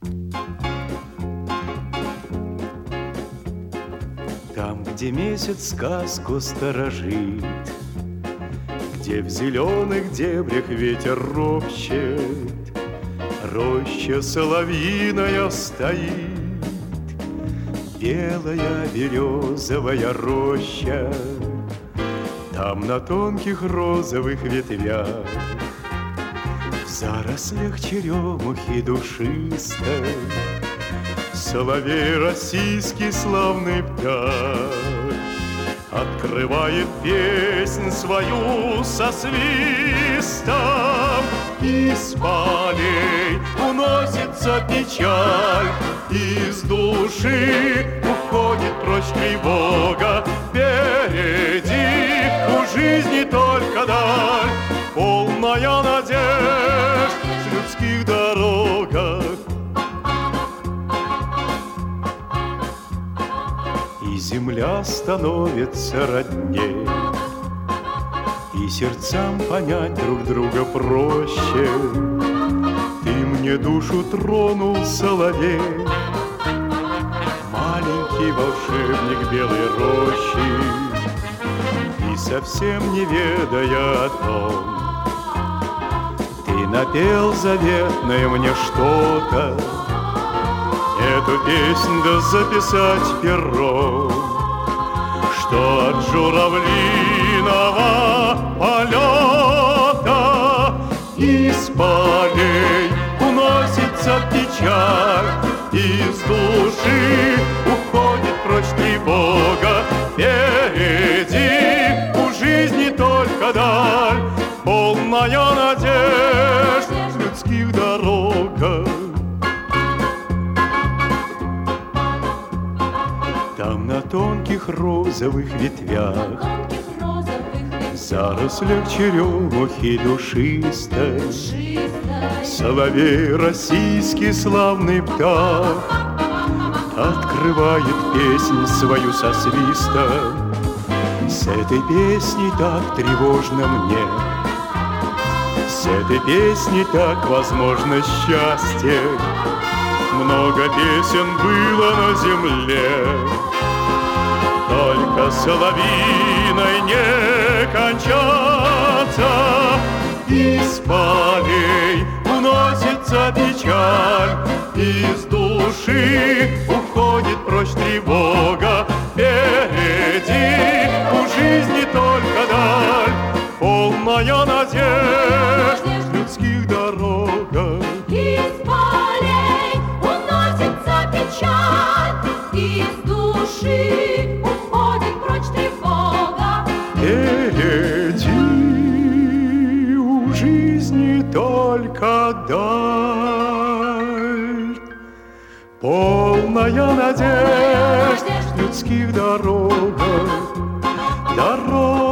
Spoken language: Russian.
Там, где месяц сказку сторожит, где в зеленых дебрях ветер ропщет, роща соловьиная стоит, белая березовая роща. Там на тонких розовых ветвях, в зарослях черемухи душистой, соловей российский славный птах открывает песнь свою со свистом. Из полей уносится печаль, из души уходит прочь тревога. Впереди у жизни только даль, полная надежд в людских дорогах. И земля становится родней, и сердцам понять друг друга проще. Ты мне душу тронул, соловей, маленький волшебник белой рощи, и совсем не ведая о том, ты напел заветное мне что-то. Эту песнь да записать пером, что от журавлиного полета из полей уносится печаль, из души уходит прочь тревога. Впереди у жизни только даль, полная надежд в людских дорогах. Там на тонких розовых ветвях, в зарослях черемухи душистой, соловей российский славный птах открывает песнь свою со свистом. С этой песней так тревожно мне, с этой песней так возможно счастье. Много песен было на земле, только соловьиной не кончаться. Из полей уносится печаль, из души уходит прочь тревога. Впереди у жизни только даль, полная надежд в людских дорогах. Из полей уносится печаль, из души уходит прочь тревога. Впереди у жизни только даль, полная надежд в людских дорогах.